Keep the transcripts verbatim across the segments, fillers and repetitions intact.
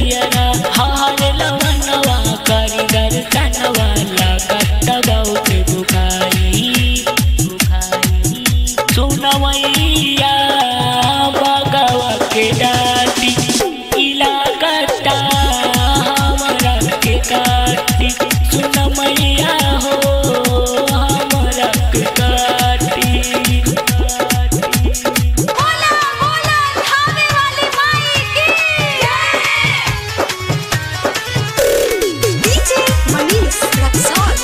जियरा हार लवनवा कारीगर तनवा लागत बहुत बुखारी सुनवैया बगवा के डाटी इलाकता हमरा के काटी सुनमैया हो हमरा के काटी। बोला बोला धावे वाली माई की डीजे मनीष रक्सौल।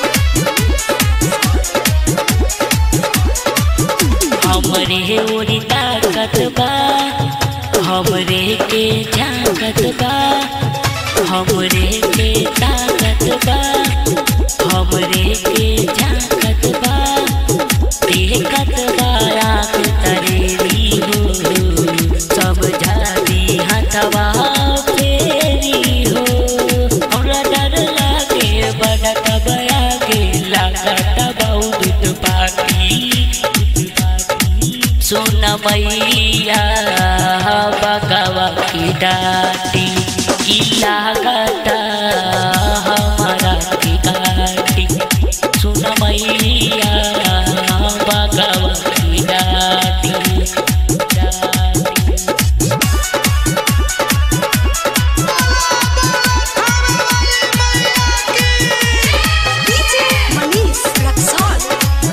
हमरे ओरी ताकत बा हमरे के झाकत बा हमरे के ताकत बा हमरे के झाकत बा देखत बा आँख तरेरी हो समझा दी हथवा फेरी हो हमरा डर लागे बनत बयागे लागत बहुत पाती सुन मैया बगवा की डाटी की लागता हमारा की काटी सुन मैया बगवा की डाटी डीजे मनीष रक्सौल।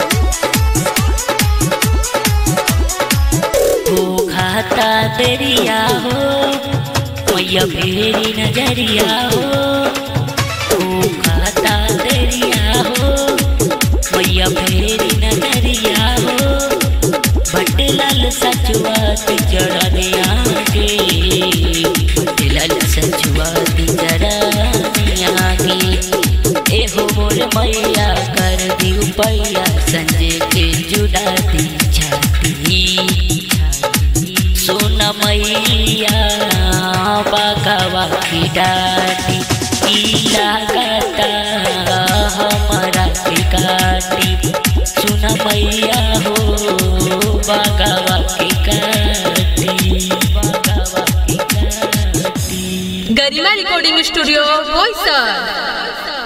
हो खाता दरिया हो मैया फेरी नजरिया हो हो खाता दरिया हो मैया फेरी नजरिया हो भटलाल सचुआत चढ़निया के भटलाल सचुआत चढ़निया के एहो मोर मैया कर दी पैया संजय के जुड़ा दी छाती सुन मैया बगवा की डाटी की लागता हमारा की काटी सुन मैया हो बगवा की काटी बगवा की काटी। Garima recording studio Boisar.